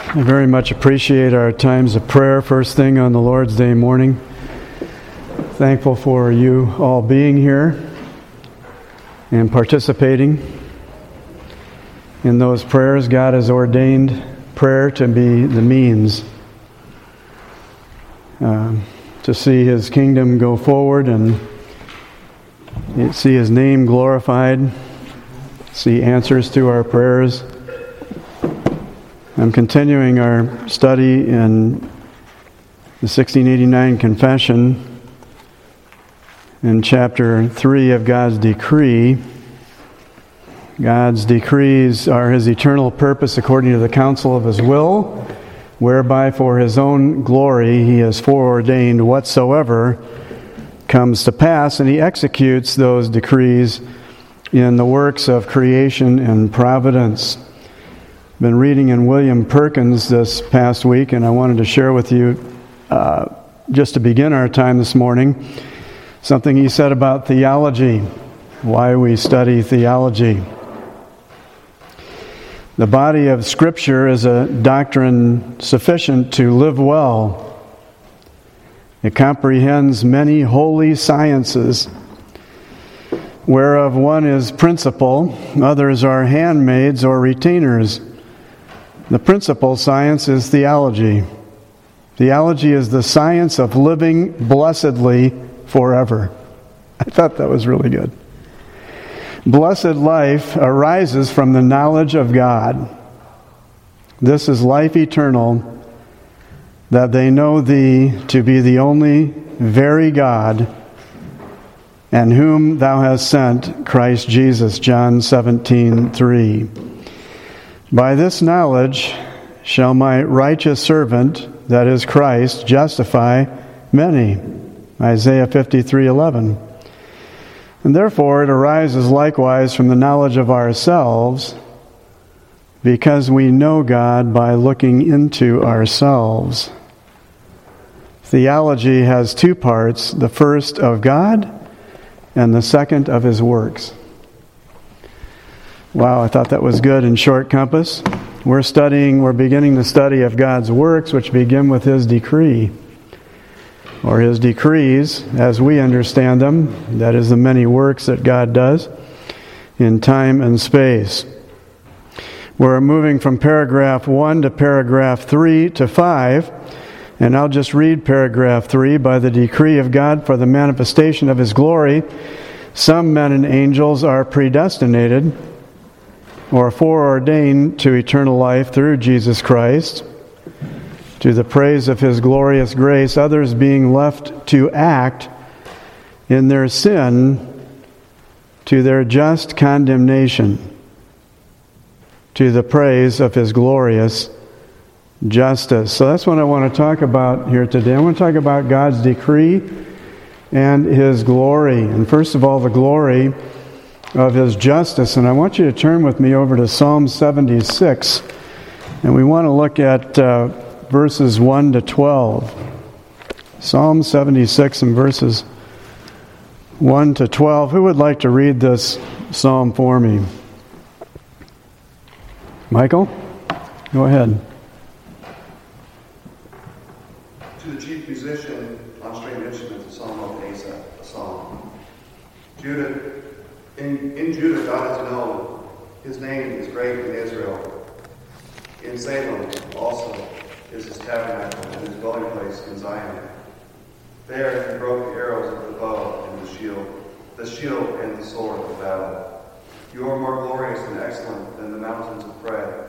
I very much appreciate our times of prayer first thing on the Lord's Day morning. Thankful for you all being here and participating in those prayers. God has ordained prayer to be the means to see His kingdom go forward and see His name glorified, see answers to our prayers. I'm continuing our study in the 1689 Confession in chapter 3 of God's Decree. God's decrees are His eternal purpose according to the counsel of His will, whereby for His own glory He has foreordained whatsoever comes to pass, and He executes those decrees in the works of creation and providence. Been reading in William Perkins this past week, and I wanted to share with you, just to begin our time this morning, something he said about theology, why we study theology. The body of Scripture is a doctrine sufficient to live well. It comprehends many holy sciences, whereof one is principal, others are handmaids or retainers. The principal science is theology. Theology is the science of living blessedly forever. I thought that was really good. Blessed life arises from the knowledge of God. This is life eternal, that they know Thee to be the only very God, and whom Thou hast sent, Christ Jesus. John 17:3. By this knowledge shall my righteous servant, that is Christ, justify many. Isaiah 53:11. And therefore it arises likewise from the knowledge of ourselves, because we know God by looking into ourselves. Theology has two parts, the first of God and the second of His works. Wow, I thought that was good in short compass. We're beginning the study of God's works, which begin with His decree, or His decrees, as we understand them. That is the many works that God does in time and space. We're moving from paragraph 1 to paragraph 3 to 5, and I'll just read paragraph 3. By the decree of God for the manifestation of His glory, some men and angels are predestinated, or foreordained to eternal life through Jesus Christ, to the praise of His glorious grace, others being left to act in their sin to their just condemnation, to the praise of His glorious justice. So that's what I want to talk about here today. I want to talk about God's decree and His glory. And first of all, the glory of His justice. And I want you to turn with me over to Psalm 76. And we want to look at verses 1 to 12. Psalm 76 and verses 1 to 12. Who would like to read this psalm for me? Michael? Go ahead. To the chief musician on stringed instruments, a psalm of Asaph, a psalm. In Judah God is known. His name is great in Israel. In Salem also is His tabernacle and His dwelling place in Zion. There He broke the arrows of the bow and the shield and the sword of battle. You are more glorious and excellent than the mountains of prey.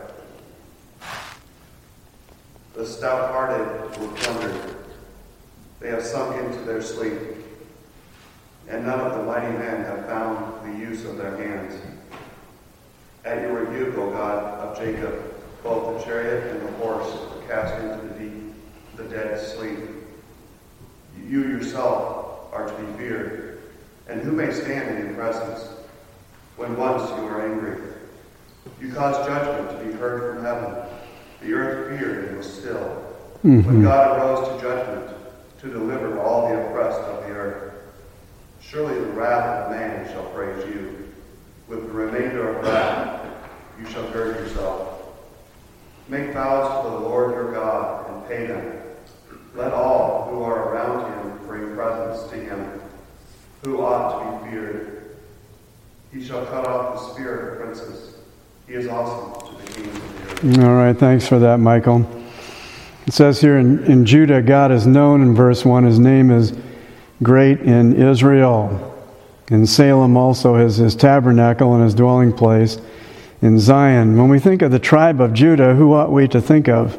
The stout-hearted were plundered. They have sunk into their sleep. And none of the mighty men have found the use of their hands. At your rebuke, O God of Jacob, both the chariot and the horse are cast into the deep, the dead sleep. You yourself are to be feared, and who may stand in your presence when once you are angry? You caused judgment to be heard from heaven. The earth feared and was still. When God arose to judgment, to deliver all the oppressed of the earth. Surely the wrath of man shall praise you. With the remainder of wrath you shall gird yourself. Make vows to the Lord your God and pay them. Let all who are around him bring presents to him, who ought to be feared. He shall cut off the spirit of princes. He is awesome to the kings of the earth. All right, thanks for that, Michael. It says here in Judah, God is known in verse 1. His name is great in Israel. In Salem also is his tabernacle and his dwelling place. In Zion. When we think of the tribe of Judah, who ought we to think of?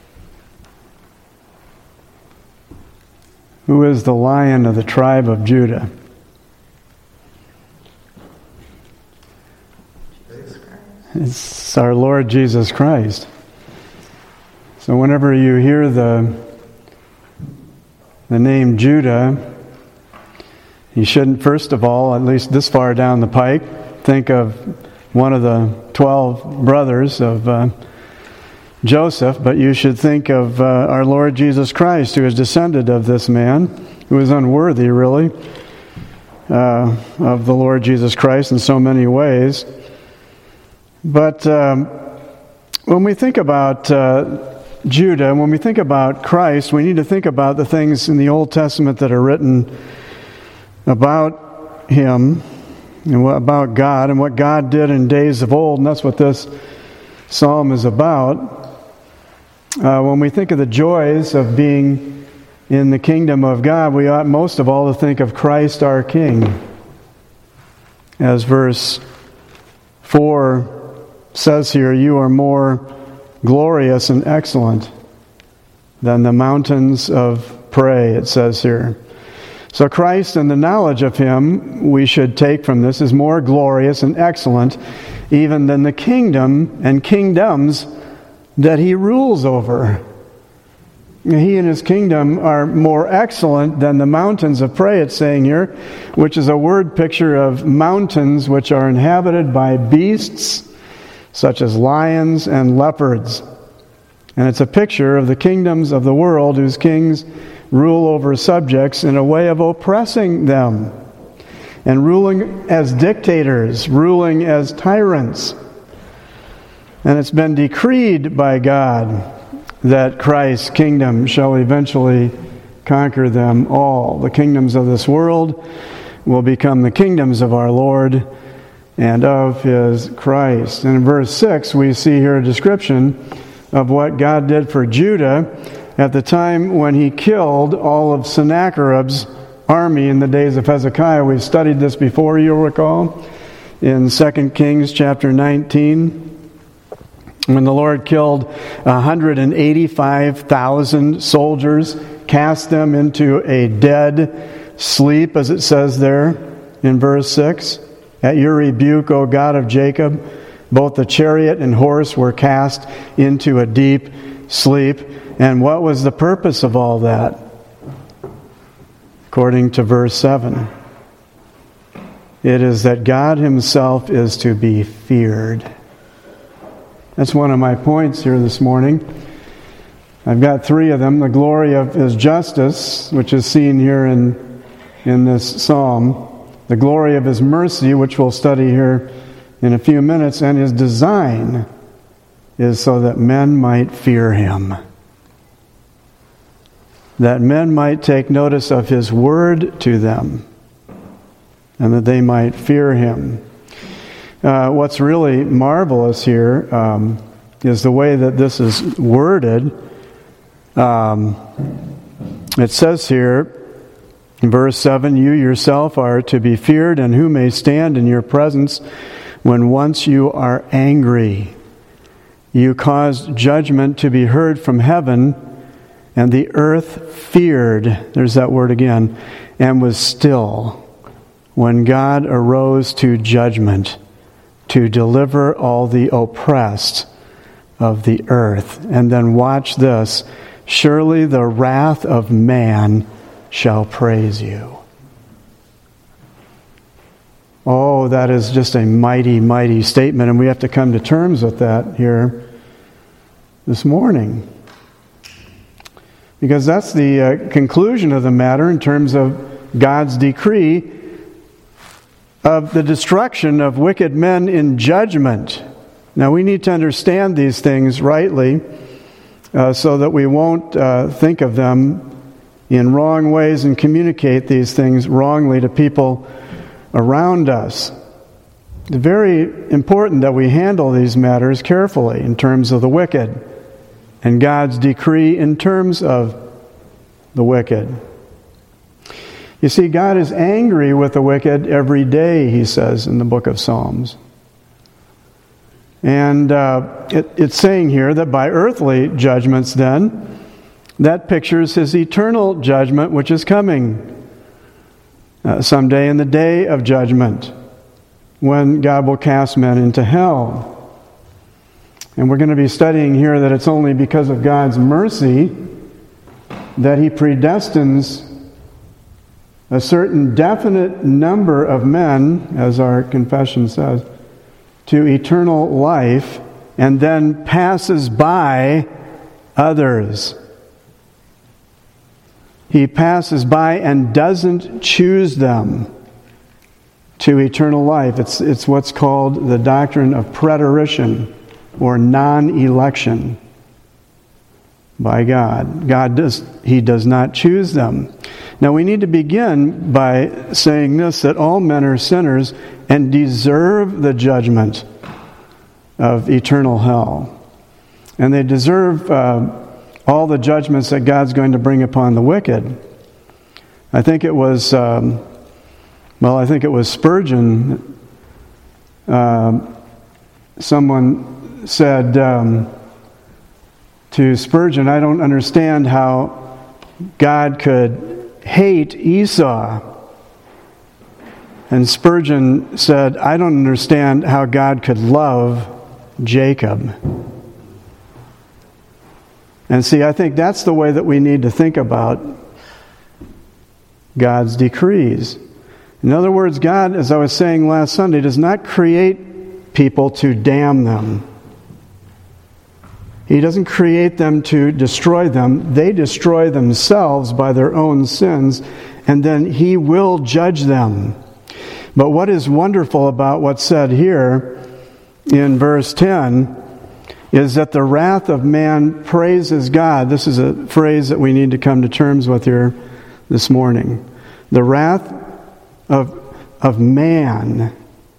Who is the Lion of the tribe of Judah? It's our Lord Jesus Christ. So whenever you hear the name Judah, you shouldn't, first of all, at least this far down the pike, think of one of the 12 brothers of Joseph, but you should think of our Lord Jesus Christ, who is descended of this man, who is unworthy, really, of the Lord Jesus Christ in so many ways. But when we think about Judah, when we think about Christ, we need to think about the things in the Old Testament that are written about him and about God and what God did in days of old, and that's what this psalm is about. When we think of the joys of being in the kingdom of God, we ought most of all to think of Christ our King. As verse 4 says here, you are more glorious and excellent than the mountains of prey, it says here. So Christ and the knowledge of him, we should take from this, is more glorious and excellent even than the kingdom and kingdoms that he rules over. He and his kingdom are more excellent than the mountains of prey, it's saying here, which is a word picture of mountains which are inhabited by beasts such as lions and leopards. And it's a picture of the kingdoms of the world whose kings rule over subjects in a way of oppressing them and ruling as dictators, ruling as tyrants. And it's been decreed by God that Christ's kingdom shall eventually conquer them all. The kingdoms of this world will become the kingdoms of our Lord and of his Christ. And in verse 6, we see here a description of what God did for Judah at the time when he killed all of Sennacherib's army in the days of Hezekiah. We've studied this before, you'll recall, in 2 Kings chapter 19. When the Lord killed 185,000 soldiers, cast them into a dead sleep, as it says there in verse 6. At your rebuke, O God of Jacob, both the chariot and horse were cast into a deep sleep. And what was the purpose of all that? According to verse 7, it is that God himself is to be feared. That's one of my points here this morning. I've got three of them. The glory of his justice, which is seen here in this psalm. The glory of his mercy, which we'll study here in a few minutes. And his design is so that men might fear him. That men might take notice of his word to them. And that they might fear him. What's really marvelous here is the way that this is worded. It says here in verse 7, you yourself are to be feared, and who may stand in your presence when once you are angry? You caused judgment to be heard from heaven, and the earth feared, there's that word again, and was still when God arose to judgment, to deliver all the oppressed of the earth. And then watch this. Surely the wrath of man shall praise you. Oh, that is just a mighty, mighty statement, and we have to come to terms with that here this morning. Because that's the conclusion of the matter in terms of God's decree of the destruction of wicked men in judgment. Now we need to understand these things rightly so that we won't think of them in wrong ways and communicate these things wrongly to people around us. It's very important that we handle these matters carefully in terms of the wicked and God's decree in terms of the wicked. You see, God is angry with the wicked every day, he says in the book of Psalms. And it's saying here that by earthly judgments then, that pictures his eternal judgment which is coming someday in the day of judgment when God will cast men into hell. And we're going to be studying here that it's only because of God's mercy that he predestines a certain definite number of men, as our confession says, to eternal life, and then passes by others. He passes by and doesn't choose them to eternal life. It's what's called the doctrine of preterition, or non-election by God. He does not choose them. Now we need to begin by saying this, that all men are sinners and deserve the judgment of eternal hell. And they deserve all the judgments that God's going to bring upon the wicked. I think it was Spurgeon. Someone said to Spurgeon, I don't understand how God could hate Esau. And Spurgeon said, I don't understand how God could love Jacob. And see, I think that's the way that we need to think about God's decrees. In other words, God, as I was saying last Sunday, does not create people to damn them. He doesn't create them to destroy them. They destroy themselves by their own sins, and then He will judge them. But what is wonderful about what's said here in verse 10 is that the wrath of man praises God. This is a phrase that we need to come to terms with here this morning. The wrath of man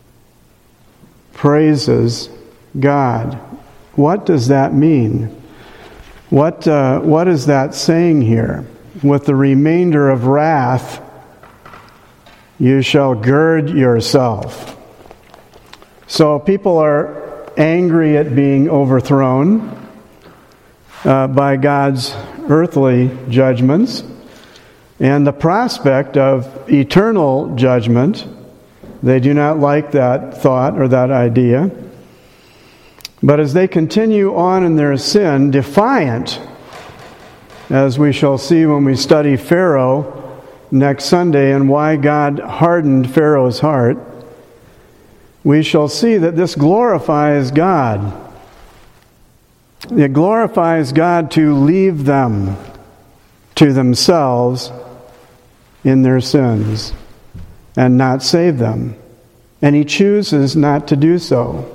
praises God. What does that mean? What is that saying here? With the remainder of wrath, you shall gird yourself. So people are angry at being overthrown by God's earthly judgments, and the prospect of eternal judgment, they do not like that thought or that idea. But as they continue on in their sin, defiant, as we shall see when we study Pharaoh next Sunday and why God hardened Pharaoh's heart, we shall see that this glorifies God. It glorifies God to leave them to themselves in their sins and not save them. And He chooses not to do so.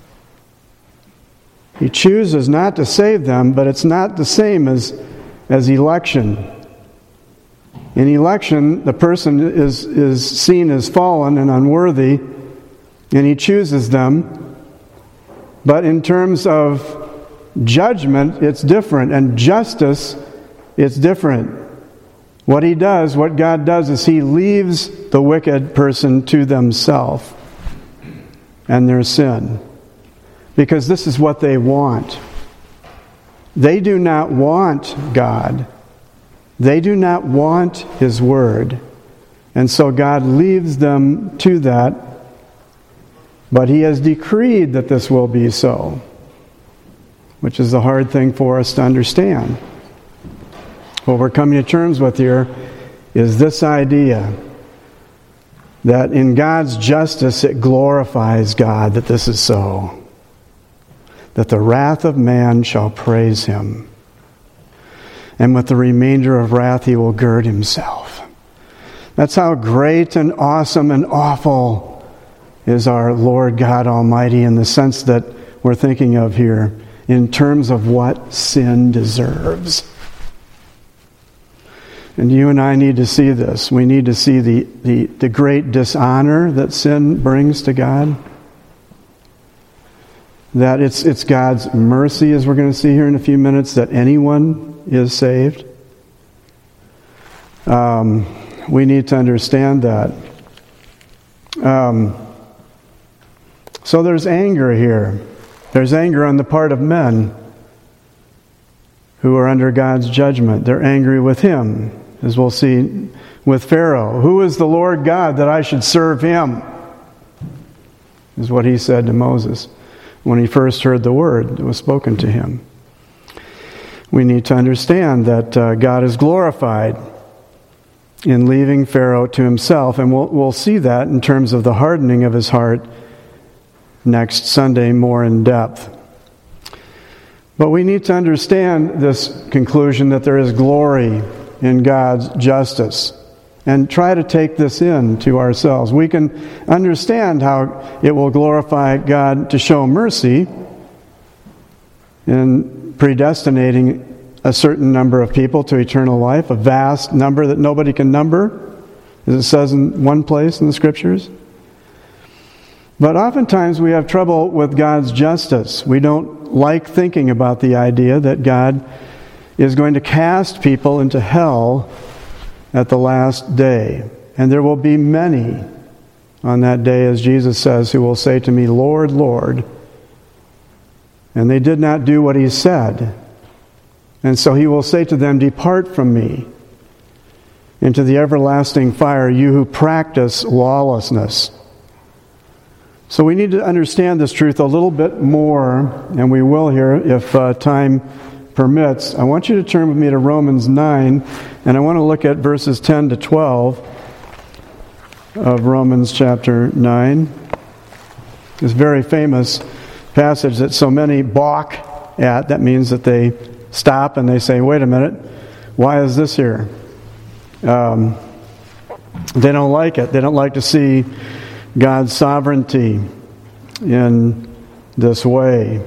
He chooses not to save them, but it's not the same as election. In election, the person is seen as fallen and unworthy, and He chooses them. But in terms of judgment, it's different, and justice, it's different. What God does is He leaves the wicked person to themselves and their sin. Because this is what they want. They do not want God. They do not want His Word. And so God leaves them to that. But He has decreed that this will be so, which is the hard thing for us to understand. What we're coming to terms with here is this idea that in God's justice it glorifies God that this is so. That the wrath of man shall praise Him. And with the remainder of wrath He will gird Himself. That's how great and awesome and awful is our Lord God Almighty, in the sense that we're thinking of here in terms of what sin deserves. And you and I need to see this. We need to see the great dishonor that sin brings to God. That it's God's mercy, as we're going to see here in a few minutes, that anyone is saved. We need to understand that. So there's anger here. There's anger on the part of men who are under God's judgment. They're angry with Him, as we'll see with Pharaoh. Who is the Lord God that I should serve Him? Is what he said to Moses when he first heard the word that was spoken to him. We need to understand that God is glorified in leaving Pharaoh to himself, and we'll see that in terms of the hardening of his heart next Sunday more in depth. But we need to understand this conclusion that there is glory in God's justice and try to take this in to ourselves. We can understand how it will glorify God to show mercy in predestinating a certain number of people to eternal life, a vast number that nobody can number, as it says in one place in the Scriptures. But oftentimes we have trouble with God's justice. We don't like thinking about the idea that God is going to cast people into hell at the last day. And there will be many on that day, as Jesus says, who will say to me, Lord, Lord. And they did not do what He said. And so He will say to them, depart from me into the everlasting fire, you who practice lawlessness. So we need to understand this truth a little bit more, and we will here if time permits. I want you to turn with me to Romans 9, and I want to look at verses 10 to 12 of Romans chapter 9. This very famous passage that so many balk at. That means that they stop and they say, wait a minute, why is this here? They don't like it. They don't like to see God's sovereignty in this way.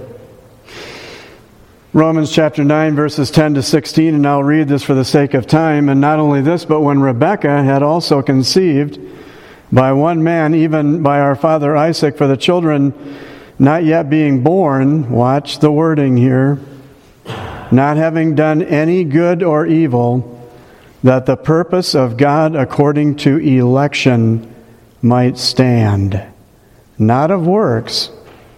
Romans chapter 9, verses 10 to 16, and I'll read this for the sake of time. And not only this, but when Rebekah had also conceived by one man, even by our father Isaac, for the children not yet being born, watch the wording here, not having done any good or evil, that the purpose of God according to election might stand, not of works,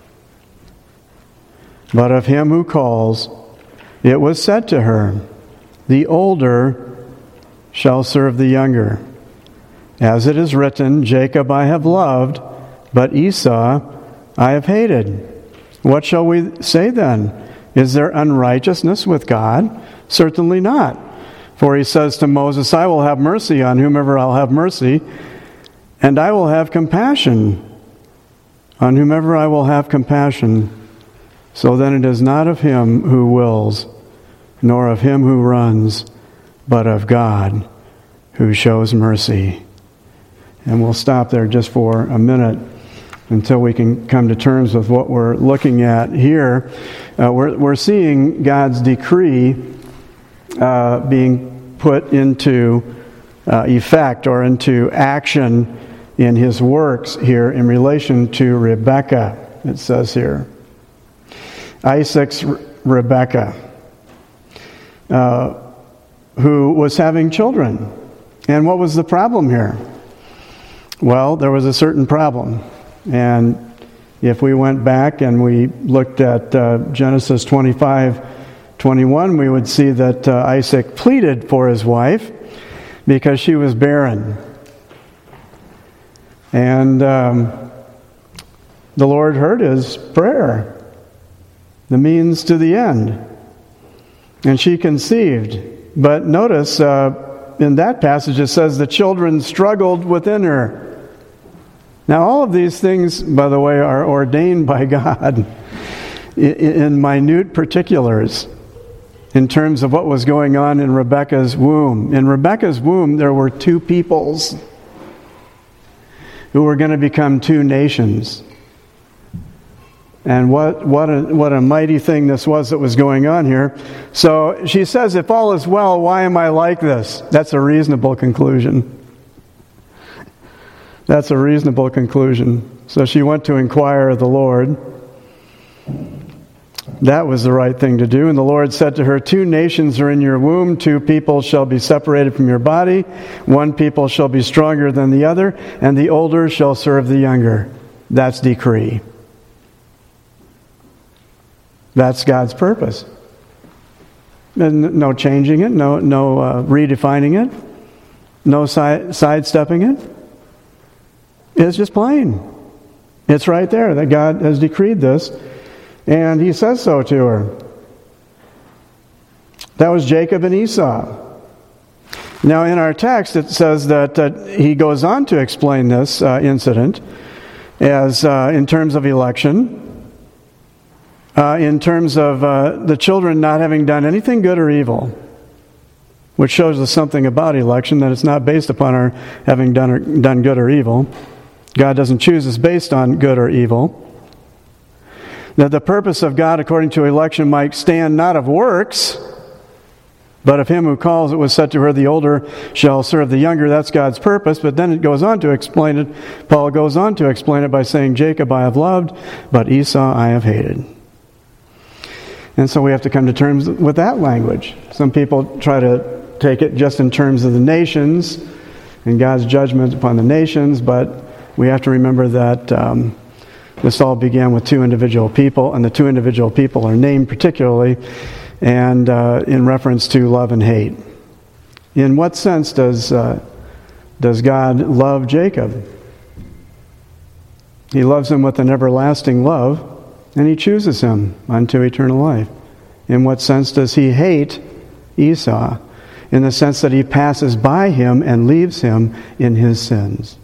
but of Him who calls. It was said to her, the older shall serve the younger. As it is written, Jacob I have loved, but Esau I have hated. What shall we say then? Is there unrighteousness with God? Certainly not. For He says to Moses, I will have mercy on whomever I'll have mercy, and I will have compassion on whomever I will have compassion. So then it is not of him who wills, nor of him who runs, but of God who shows mercy. And we'll stop there just for a minute until we can come to terms with what we're looking at here. We're seeing God's decree being put into effect or into action in His works here in relation to Rebekah, it says here. Isaac's Rebekah, who was having children. And what was the problem here? Well, there was a certain problem. And if we went back and we looked at Genesis 25:21, we would see that Isaac pleaded for his wife because she was barren. And the Lord heard his prayer, the means to the end. And she conceived. But notice in that passage it says the children struggled within her. Now all of these things, by the way, are ordained by God in minute particulars in terms of what was going on in Rebekah's womb. In Rebekah's womb there were two peoples who were going to become two nations. And what a mighty thing this was that was going on here. So she says, if all is well, why am I like this? That's a reasonable conclusion. That's a reasonable conclusion. So she went to inquire of the Lord. That was the right thing to do. And the Lord said to her, 2 nations are in your womb, 2 people shall be separated from your body, 1 people shall be stronger than the other, and the older shall serve the younger. That's decree. That's God's purpose. And no changing it, no redefining it, no sidestepping it. It's just plain. It's right there that God has decreed this. And he says so to her. That was Jacob and Esau. Now in our text it says that he goes on to explain this incident as in terms of election, in terms of the children not having done anything good or evil, which shows us something about election, that it's not based upon our having done good or evil. God doesn't choose us based on good or evil. That the purpose of God according to election might stand not of works, but of him who calls. It was said to her, the older shall serve the younger. That's God's purpose. But then it goes on to explain it. Paul goes on to explain it by saying, Jacob I have loved, but Esau I have hated. And so we have to come to terms with that language. Some people try to take it just in terms of the nations and God's judgment upon the nations, but we have to remember that this all began with 2 individual people, and the 2 individual people are named particularly and in reference to love and hate. In what sense does God love Jacob? He loves him with an everlasting love, and he chooses him unto eternal life. In what sense does he hate Esau? In the sense that he passes by him and leaves him in his sins.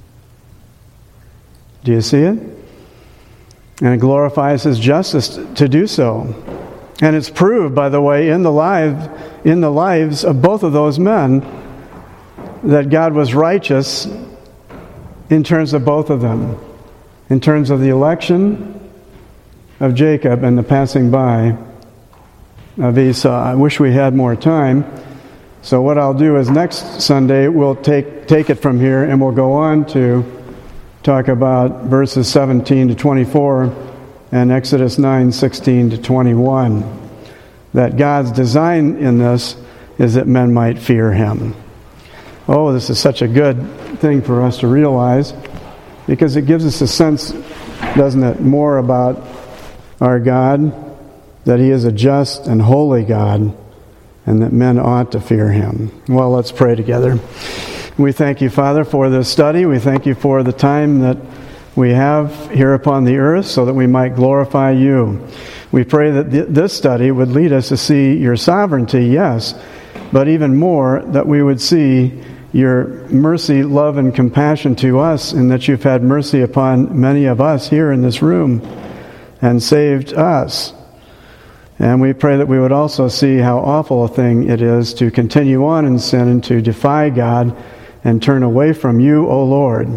Do you see it? And it glorifies his justice to do so. And it's proved, by the way, in the lives of both of those men, that God was righteous in terms of both of them. In terms of the election of Jacob and the passing by of Esau. I wish we had more time. So what I'll do is next Sunday we'll take it from here and we'll go on to talk about verses 17 to 24 and Exodus 9:16 to 21. That God's design in this is that men might fear him. Oh, this is such a good thing for us to realize, because it gives us a sense, doesn't it, more about our God, that he is a just and holy God, and that men ought to fear him. Well, let's pray together. We thank you, Father, for this study. We thank you for the time that we have here upon the earth so that we might glorify you. We pray that this study would lead us to see your sovereignty, yes, but even more that we would see your mercy, love, and compassion to us, and that you've had mercy upon many of us here in this room and saved us. And we pray that we would also see how awful a thing it is to continue on in sin and to defy God and turn away from you, O Lord.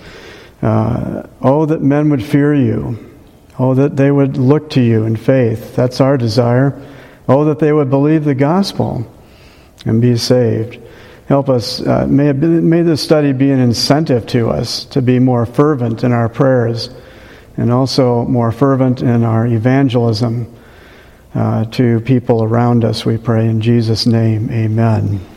Oh, that men would fear you. Oh, that they would look to you in faith. That's our desire. Oh, that they would believe the gospel and be saved. Help us. May this study be an incentive to us to be more fervent in our prayers and also more fervent in our evangelism to people around us, we pray in Jesus' name. Amen.